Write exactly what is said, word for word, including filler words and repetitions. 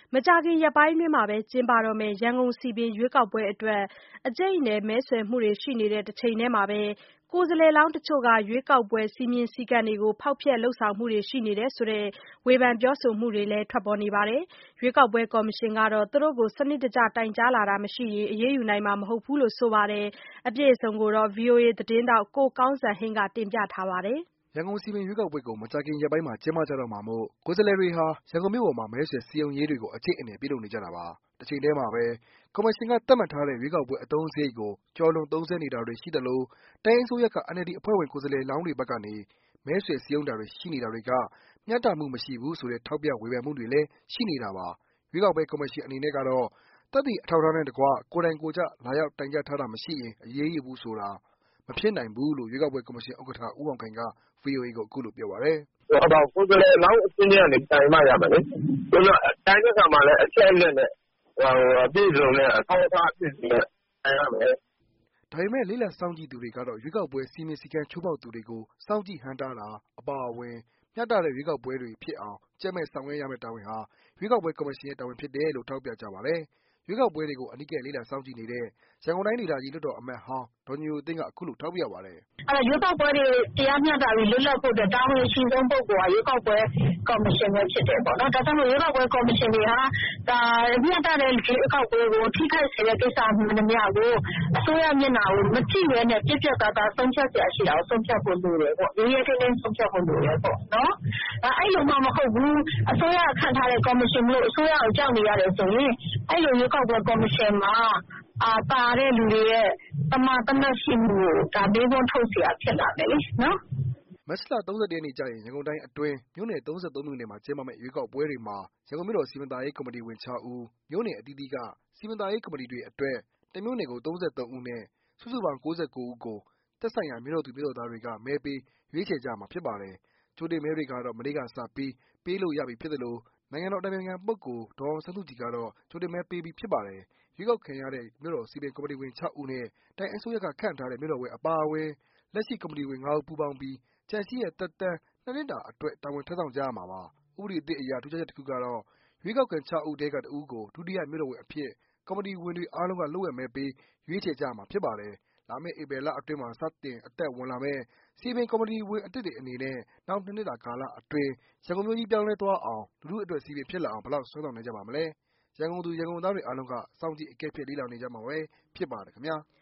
မကြာခင်ရက်ပိုင်းအတွင်းမှာပဲကျင်းပတော့မယ့်ရန်ကုန်စည်ပင်ရွေးကောက်ပွဲအတွက်အကြိတ်အနယ်မဲဆွယ်မှုတွေရှိနေတဲ့တချိန်တည်းမှာပဲကိုယ်စားလှယ်လောင်းတချို့ကရွေးကောက်ပွဲစည်းမျဉ်းစည်းကမ်းတွေကိုဖောက်ဖျက်လုပ်ဆောင်မှုတွေရှိနေတယ်ဆိုတဲ့ဝေဖန်ပြောဆိုမှုတွေလည်းထွက်ပေါ်နေပါတယ်။ရွေးကောက်ပွဲကော်မရှင်ကတော့သူတို့ကိုစနစ်တကျတိုင်ကြားလာတာမရှိရင်အရေးယူနိုင်မှာမဟုတ်ဘူးလို့ဆိုပါတယ်။အပြည့်အစုံကိုတော့ ဗွီအိုအေသတင်းထောက်ကိုကောင်းစံဟိန်းကတင်ပြထားပါတယ်။ရန်ကုန်စည်ပင်ရွေးကောက်ပွဲကိုမကြာခင်ရက်ပိုင်းမှာကျင်းပကြတော့မှာမို့ကိုယ်စားလှယ်တွေဟာရန်ကုန်မြို့ပေါ်မှာမဲဆွယ်စည်းရုံးရေးတွေကိုအကြိတ်အနယ်ပြုလုပ်နေကြတာပါ။တချိန်တည်းမှာပဲကော်မရှင်ကသတ်မှတ်ထားတဲ့ရွေးကောက်ပွဲအသုံးစရိတ်ကိုကျော်လွန်သုံးစွဲနေတာတွေရှိသလိုတိုင်းအစိုးရက အန်အယ်လ်ဒီအဖွဲ့ဝင်ကိုယ်စားလှယ်လောင်းတွေဘက်ကနေမဲဆွယ်စည်းရုံးတာတွေရှိနေတာတွေကမျှတမှုမရှိဘူးဆိုတဲ့ထောက်ပြဝေဖန်မှုတွေလည်းရှိနေတာပါ။ရွေးကောက်ပွဲကော်မရှင်အနေနဲ့ကတော့သက်သေအထောက်အထားနဲ့တကွကိုယ်တိုင်ကိုယ်ကျလာရောက်တိုင်ကြားထားတာမရှိရင်အရေးယူဘူးဆိုတာမဖြစ်နိုင်ဘူးလို့ရွေးကောက်ပွဲကော်မရှင်ဥက္ကဋ္ဌဦးအောင်ခိုင်က ဗွီအိုအေကိုအခုလိုပြောပါတယ်။ "ကိုယ်စားလှယ်လောင်းအချင်းချင်းကနေတိုင်မှရမယ်လေ။တိုင်တဲ့အခါမှာလည်းအချက်အလက်နဲ့အပြည့်အစုံနဲ့အထောက်အထားအပြည့်အစုံနဲ့တိုင်ရမယ်။ " ဒါပေမဲ့လေ့လာစောင့်ကြည့်သူတွေကတော့ရွေးကောက်ပွဲစည်းမျဉ်းစည်းကမ်းချိုးဖောက်သူတွေကိုစောင့်ကြည့်ဟန့်တားတာအပါအဝင်မျှတတဲ့ရွေးကောက်ပွဲတွေဖြစ်အောင်ကြပ်မတ်ဆောင်ရွက်ရမယ့်တာဝန်ဟာရွေးကောက်ပွဲကော်မရှင်ရဲ့တာဝန်ဖြစ်တယ်လို့ထောက်ပြကြပါတယ်။ရွေးကောက်ပွဲတွေကိုအနီးကပ်လေ့လာစောင့်ကြည့်နေတဲ့ရန်ကုန်တိုင်းဒေသကြီးလွှတ်တော်အမတ်ဟောင်းဒေါ်ညိုညိုသိန်းကအခုလိုထောက်ပြပါတယ်။ "ရွေးကောက်ပွဲတွေတရားမျှတပြီးလွတ်လပ်ဖို့အတွက်တာဝန်အရှိဆုံးပုဂ္ဂိုလ်ကရွေးကောက်ပွဲကော်မရှင်ပဲဖြစ်တယ်ပေါ့နော်။ဒါကြောင့်မို့ရွေးကောက်ပွဲကော်မရှင်တွေဟာမျှတတဲ့ရွေးကောက်ပွဲကိုထိခိုက်စေတဲ့ကိစ္စမှန်သမျှကိုအစိုးရမျက်နှာကိုမကြည့်ဘဲနဲ့ပြတ်ပြတ်သားသားဆုံးဖြတ်စရာရှိတာကိုဆုံးဖြတ်ဖို့လိုတယ်ပေါ့။ရဲရဲတင်းတင်းဆုံးဖြတ်ဖို့လိုတယ်ပေါ့နော်။အဲ့လိုမှမဟုတ်ဘူးအစိုးရခန့်ထားတဲ့ကော်မရှင်မို့အစိုးရကိုကြောက်နေရတယ်ဆိုရင်အဲ့လိုရွေးကောက်ပွဲကော်မရှင်မှာပါတဲ့လူတွေရဲ့သမာသမတ်ရှိမှုကိုမေးခွန်းထုတ်စရာဖြစ်လာမယ်လေနော်။ " မတ်လ ၃၁ ရက်နေ့ကျရင်ရန်ကုန်တိုင်းအတွင်းမြို့နယ် ၃၃ မြို့နယ်မှာကျင်းပမယ့်ရွေးကောက်ပွဲတွေမှာရန်ကုန်မြို့တော်စည်ပင်သာယာရေးကော်မတီဝင် ၆ ဦး၊မြို့နယ်အသီးသီးကစည်ပင်သာယာရေးကော်မတီတွေအတွက်တစ်မြို့နယ်ကို ၃၃ ဦးနဲ့စုစုပေါင်း ၉၉ ဦးကိုသက်ဆိုင်ရာမြို့တော်သူမြို့တော်သားတွေကမဲပေးရွေးချယ်ကြမှာဖြစ်ပါတယ်။ကြိုတင်မဲတွေကတော့မနေ့ကစပြီးပေးလို့ရပြီဖြစ်သလိုနိုင်ငံတော်အတိုင်ပင်ခံပုဂ္ဂိုလ်ဒေါ်အောင်ဆန်းစုကြည်ကတော့ကြိုတင်မဲပေးပြီးဖြစ်ပါတယ်။ရွေးကောက်ခံရတဲ့မြို့တော်စည်ပင်ကော်မတီဝင် ၆ ဦးနဲ့တိုင်းအစိုးရကခန့်ထားတဲ့မြို့တော်ဝန်အပါအဝင်လက်ရှိကော်မတီဝင် ၅ ဦးပူးပေါင်းပြီးကျန်ရှိတဲ့သက်တမ်း၂ နှစ်တာအတွက်တာဝန်ထမ်းဆောင်ကြရမှာပါ။ဥပဒေသစ်အရထူးခြားချက်တခုကတော့ရွေးကောက်ခံ ၆ ဦးထဲကတစ်ဦးကိုဒုတိယမြို့တော်ဝန်အဖြစ်ကော်မတီဝင်တွေအားလုံးကလျှို့ဝှက်မဲပေးရွေးချယ်ကြရမှာဖြစ်ပါတယ်။လာမယ့်ဧပြီလအတွင်းမှာစတင်အသက်ဝင်လာမယ့်စည်ပင်ကော်မတီဝင်အသစ်တွေအနေနဲ့နောက်၂ နှစ်တာကာလအတွင်းရန်ကုန်မြို့ကြီးပြောင်းလဲသွားအောင်လူထုအတွက်စည်ပင်ဖြစ်လာအောင်ဘယ်လောက်စွမ်းဆောင်နိုင်ကြပါမလဲ။ရန်ကုန်သူရန်ကုန်သားတွေအားလုံးကစောင့်ကြည့်အကဲဖြတ်လေ့လာနေကြမှာပဲဖြစ်ပါတယ်ခင်ဗျာ။